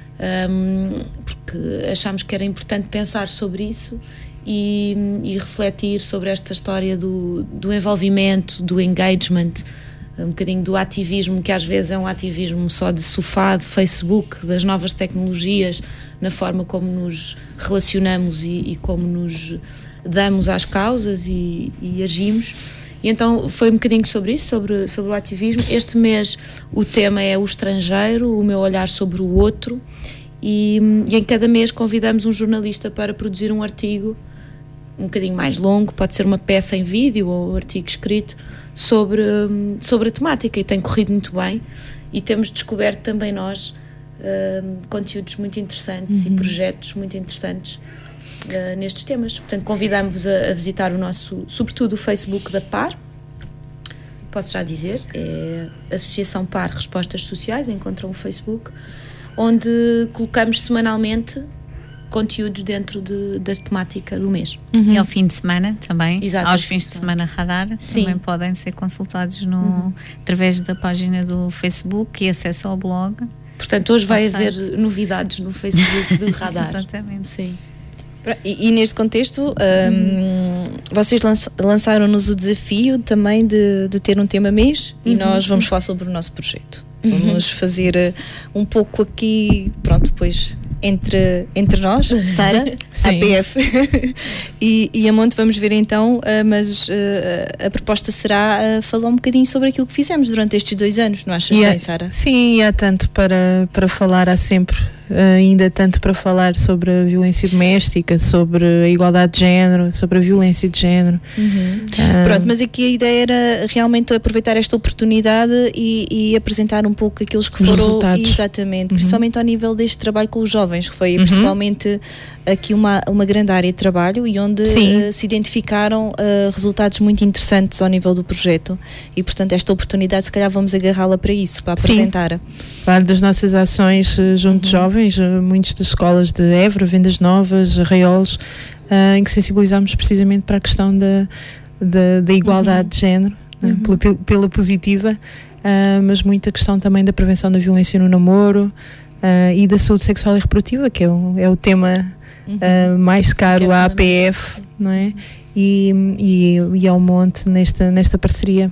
Speaker 4: um, porque achámos que era importante pensar sobre isso e, e refletir sobre esta história do, do envolvimento, do engagement, um bocadinho do ativismo, que às vezes é um ativismo só de sofá, de Facebook, das novas tecnologias, na forma como nos relacionamos e, e como nos damos às causas e, e agimos. E então foi um bocadinho sobre isso, sobre, sobre o ativismo. Este mês o tema é o estrangeiro, o meu olhar sobre o outro, e, e em cada mês convidamos um jornalista para produzir um artigo um bocadinho mais longo, pode ser uma peça em vídeo ou um artigo escrito sobre, sobre a temática, e tem corrido muito bem, e temos descoberto também nós uh, conteúdos muito interessantes uhum. e projetos muito interessantes Uh, nestes temas. Portanto, convidamos-vos a, a visitar o nosso, sobretudo o Facebook da P A R, posso já dizer, é Associação P A R Respostas Sociais, encontram o Facebook, onde colocamos semanalmente conteúdos dentro de, da temática do mês.
Speaker 7: Uhum. E ao fim de semana também,
Speaker 4: Exato,
Speaker 7: aos fins de semana Radar, Sim. também podem ser consultados no, uhum. através da página do Facebook e acesso ao blog.
Speaker 4: Portanto, hoje vai haver novidades no Facebook do Radar.
Speaker 7: Exatamente.
Speaker 4: Sim.
Speaker 5: E, e neste contexto, um, vocês lançaram-nos o desafio também de, de ter um tema mês uhum. e nós vamos falar sobre o nosso projeto. Uhum. Vamos fazer uh, um pouco aqui, pronto, depois entre, entre nós, Sara, a P F e, e a Monte, vamos ver então, uh, mas uh, a proposta será uh, falar um bocadinho sobre aquilo que fizemos durante estes dois anos, não achas bem, Sara?
Speaker 3: Sim, há tanto para, para falar, há sempre uh, ainda tanto para falar sobre a violência doméstica, sobre a igualdade de género, sobre a violência de género.
Speaker 5: Uhum. Uh, Pronto, mas aqui a ideia era realmente aproveitar esta oportunidade e, e apresentar um pouco aqueles que foram,
Speaker 3: resultados.
Speaker 5: Exatamente, uhum. principalmente ao nível deste trabalho com os jovens, que foi uhum. principalmente aqui uma, uma grande área de trabalho e onde uh, se identificaram uh, resultados muito interessantes ao nível do projeto, e portanto esta oportunidade se calhar vamos agarrá-la para isso, para apresentar.
Speaker 3: Sim. Várias das nossas ações uh, junto de uhum. jovens, uh, muitas das escolas de Évora, Vendas Novas, Arraiolos, uh, em que sensibilizamos precisamente para a questão da, da, da igualdade uhum. de género, uhum. uh, pela, pela positiva, uh, mas muita questão também da prevenção da violência no namoro, Uh, e da saúde sexual e reprodutiva, que é o, é o tema uhum. uh, mais caro à A P F, não é? E, e, e ao Monte nesta, nesta parceria.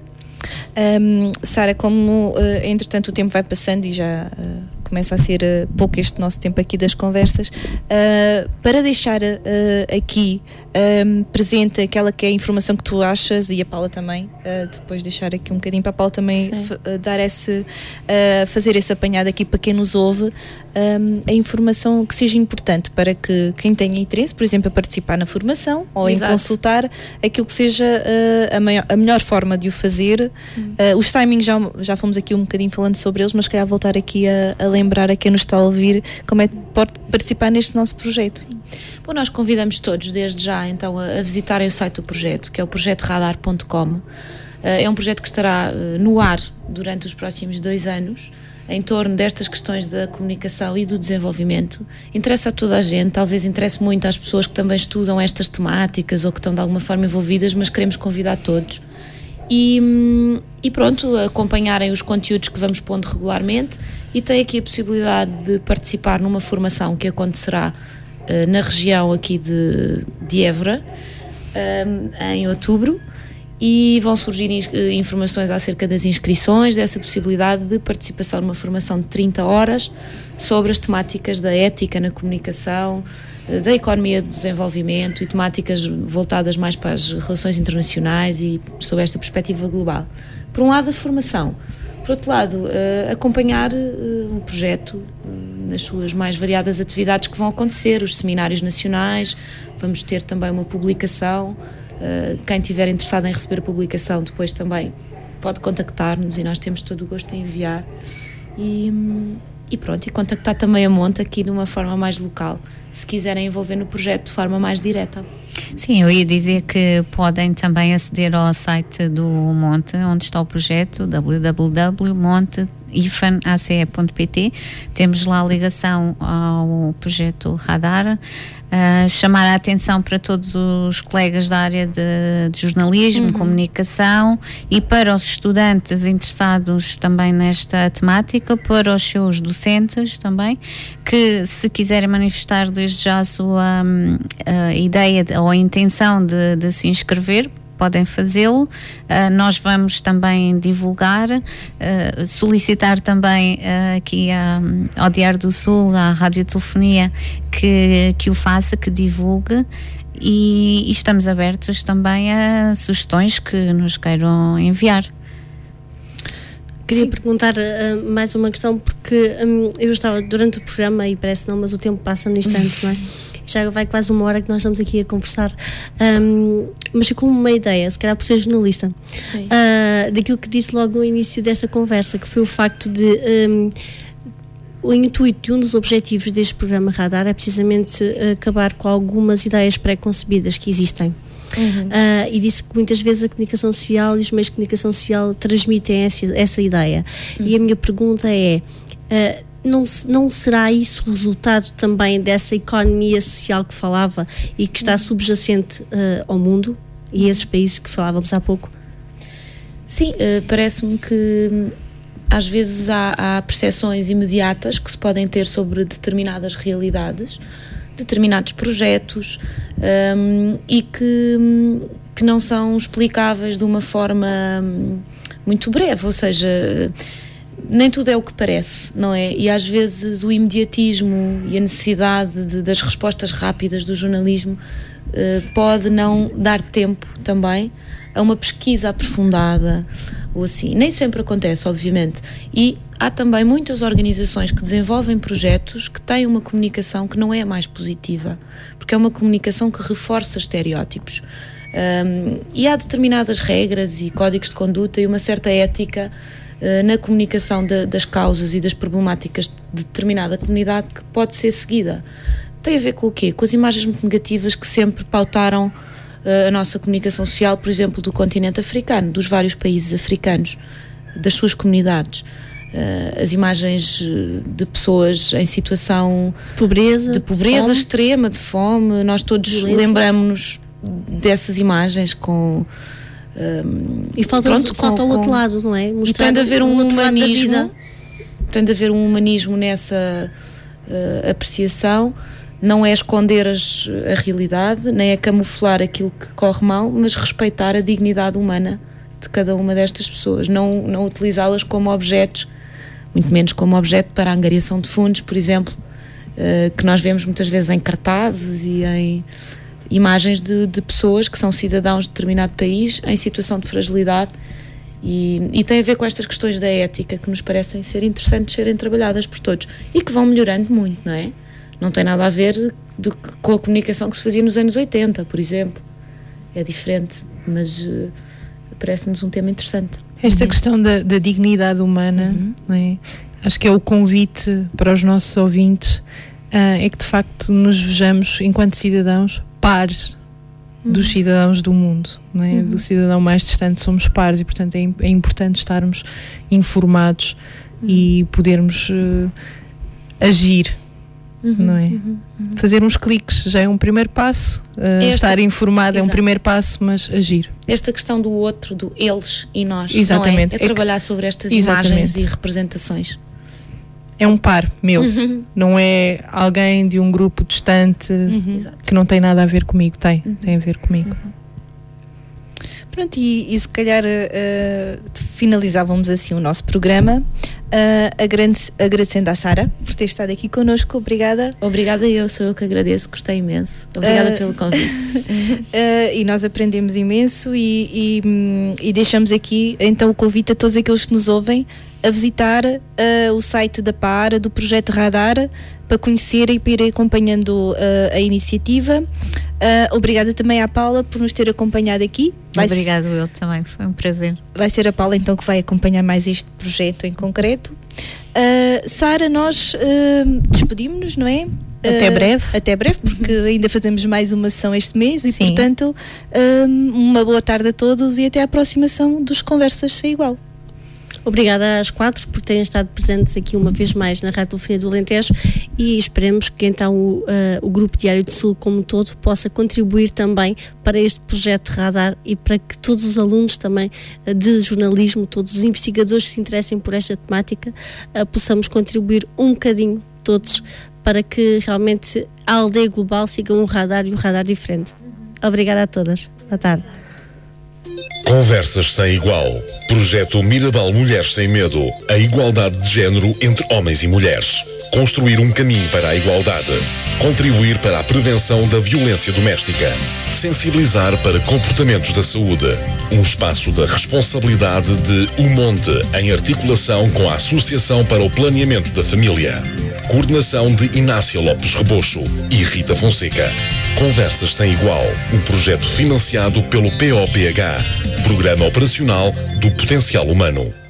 Speaker 5: Um, Sara, como uh, entretanto o tempo vai passando e já uh, começa a ser uh, pouco este nosso tempo aqui das conversas, uh, para deixar uh, aqui um, presente aquela que é a informação que tu achas, e a Paula também, uh, depois deixar aqui um bocadinho para a Paula também f- uh, dar esse, uh, fazer esse apanhado aqui para quem nos ouve, um, a informação que seja importante para que quem tenha interesse, por exemplo, a participar na formação ou Exato. Em consultar aquilo que seja uh, a, maior, a melhor forma de o fazer. Hum. Uh, os timings já, já fomos aqui um bocadinho falando sobre eles, mas queria voltar aqui a, a lembrar a quem nos está a ouvir como é que pode participar neste nosso projeto.
Speaker 4: Bom, nós convidamos todos desde já então a, a visitarem o site do projeto, que é o projeto radar ponto com. Uh, é um projeto que estará uh, no ar durante os próximos dois anos, em torno destas questões da comunicação e do desenvolvimento. Interessa a toda a gente, talvez interesse muito às pessoas que também estudam estas temáticas ou que estão de alguma forma envolvidas, mas queremos convidar todos. E, e pronto, acompanharem os conteúdos que vamos pondo regularmente, e tem aqui a possibilidade de participar numa formação que acontecerá uh, na região aqui de, de Évora, um, em outubro, e vão surgir informações acerca das inscrições, dessa possibilidade de participação numa formação de trinta horas sobre as temáticas da ética na comunicação, da economia do desenvolvimento e temáticas voltadas mais para as relações internacionais e sob esta perspectiva global. Por um lado, a formação. Por outro lado, uh, acompanhar uh, o projeto uh, nas suas mais variadas atividades que vão acontecer, os seminários nacionais, vamos ter também uma publicação. Uh, quem estiver interessado em receber a publicação depois também pode contactar-nos e nós temos todo o gosto em enviar. E, e pronto, e contactar também a Monte aqui de uma forma mais local, se quiserem envolver no projeto de forma mais direta.
Speaker 7: Sim, eu ia dizer que podem também aceder ao site do Monte, onde está o projeto, w w w ponto monte ifan a c e ponto p t. Temos lá a ligação ao projeto Radar. Uh, chamar a atenção para todos os colegas da área de, de jornalismo, uhum. comunicação, e para os estudantes interessados também nesta temática, para os seus docentes também, que se quiserem manifestar desde já a sua um, a ideia de, ou a intenção de, de se inscrever, podem fazê-lo. Uh, nós vamos também divulgar, uh, solicitar também uh, aqui a, ao Diário do Sul, à Radiotelefonia, que, que o faça, que divulgue, e, e estamos abertos também a sugestões que nos queiram enviar.
Speaker 2: Queria Sim. perguntar uh, mais uma questão, porque um, eu estava durante o programa, e parece não, mas o tempo passa no instante, não é? Já vai quase uma hora que nós estamos aqui a conversar, um, mas ficou uma ideia, se calhar por ser jornalista, uh, daquilo que disse logo no início desta conversa, que foi o facto de um, o intuito de um dos objetivos deste programa Radar é precisamente uh, acabar com algumas ideias pré-concebidas que existem. Uhum. Uh, e disse que muitas vezes a comunicação social e os meios de comunicação social transmitem essa, essa ideia. Uhum. E a minha pergunta é, uh, não, não será isso resultado também dessa economia social que falava e que está subjacente uh, ao mundo e a esses países que falávamos há pouco?
Speaker 4: Sim, uh, parece-me que às vezes há, há percepções imediatas que se podem ter sobre determinadas realidades, determinados projetos, um, e que, que não são explicáveis de uma forma muito breve, ou seja, nem tudo é o que parece, não é? E às vezes o imediatismo e a necessidade de, das respostas rápidas do jornalismo uh, pode não dar tempo também a uma pesquisa aprofundada ou assim. Nem sempre acontece, obviamente, e há também muitas organizações que desenvolvem projetos que têm uma comunicação que não é a mais positiva, porque é uma comunicação que reforça estereótipos. Um, e há determinadas regras e códigos de conduta e uma certa ética uh, na comunicação de, das causas e das problemáticas de determinada comunidade que pode ser seguida. Tem a ver com o quê? Com as imagens muito negativas que sempre pautaram uh, a nossa comunicação social, por exemplo, do continente africano, dos vários países africanos, das suas comunidades. Uh, as imagens de pessoas em situação
Speaker 2: pobreza,
Speaker 4: de pobreza
Speaker 2: fome.
Speaker 4: extrema, de fome, nós todos lembramos-nos dessas imagens com um,
Speaker 2: e falta, pronto, falta com, o outro lado, não é?
Speaker 4: Mostrar e tem de haver um humanismo, tem de haver um humanismo nessa uh, apreciação. Não é esconder as, a realidade, nem é camuflar aquilo que corre mal, mas respeitar a dignidade humana de cada uma destas pessoas, não, não utilizá-las como objetos, muito menos como objeto para a angariação de fundos, por exemplo, uh, que nós vemos muitas vezes em cartazes e em imagens de, de pessoas que são cidadãos de determinado país em situação de fragilidade, e, e tem a ver com estas questões da ética que nos parecem ser interessantes serem trabalhadas por todos e que vão melhorando muito, não é? Não tem nada a ver do, com a comunicação que se fazia nos anos oitenta, por exemplo. É diferente, mas uh, parece-nos um tema interessante.
Speaker 3: Esta uhum. questão da, da dignidade humana, uhum. não é? Acho que é o convite para os nossos ouvintes, uh, é que de facto nos vejamos enquanto cidadãos pares uhum. dos cidadãos do mundo, não é? Uhum. Do cidadão mais distante somos pares e portanto é, é importante estarmos informados uhum. e podermos uh, agir. Uhum, não é? Uhum, uhum. Fazer uns cliques já é um primeiro passo, uh, Esta, estar informado exato. É um primeiro passo, mas agir.
Speaker 4: Esta questão do outro, do eles e nós,
Speaker 3: exatamente.
Speaker 4: Não é? É, é trabalhar que, sobre estas
Speaker 3: exatamente.
Speaker 4: Imagens e representações.
Speaker 3: É um par meu, uhum. não é alguém de um grupo distante uhum. que não tem nada a ver comigo, tem, uhum. tem a ver comigo.
Speaker 7: Uhum.
Speaker 5: Pronto, e, e se calhar uh, finalizávamos assim o nosso programa, uh, agradecendo à Sara por ter estado aqui connosco. Obrigada.
Speaker 4: Obrigada, eu sou eu que agradeço, gostei imenso. Obrigada uh, pelo convite.
Speaker 5: uh, e nós aprendemos imenso e, e, e deixamos aqui então o convite a todos aqueles que nos ouvem a visitar uh, o site da PAR, do Projeto Radar, para conhecerem e para ir acompanhando uh, a iniciativa. Uh, obrigada também à Paula por nos ter acompanhado aqui.
Speaker 7: Obrigada, eu também, foi um prazer.
Speaker 5: Vai ser a Paula então que vai acompanhar mais este projeto em concreto. Uh, Sara, nós uh, despedimos-nos, não é?
Speaker 3: Até uh, breve.
Speaker 5: Até breve, porque uhum. ainda fazemos mais uma sessão este mês e,
Speaker 7: Sim.
Speaker 5: portanto, uh, uma boa tarde a todos e até à próxima sessão dos Conversas Sem Igual.
Speaker 2: Obrigada às quatro por terem estado presentes aqui uma vez mais na Radiofonia do Alentejo e esperemos que então o, uh, o Grupo Diário do Sul como um todo possa contribuir também para este projeto Radar e para que todos os alunos também uh, de jornalismo, todos os investigadores que se interessem por esta temática, uh, possamos contribuir um bocadinho todos para que realmente a aldeia global siga um radar e um radar diferente. Obrigada a todas. Boa tarde.
Speaker 1: Conversas Sem Igual. Projeto Mirabal Mulheres Sem Medo. A igualdade de género entre homens e mulheres. Construir um caminho para a igualdade. Contribuir para a prevenção da violência doméstica. Sensibilizar para comportamentos da saúde. Um espaço da responsabilidade de O Monte, em articulação com a Associação para o Planeamento da Família. Coordenação de Inácia Lopes Rebocho e Rita Fonseca. Conversas Sem Igual, um projeto financiado pelo P O P H, Programa Operacional do Potencial Humano.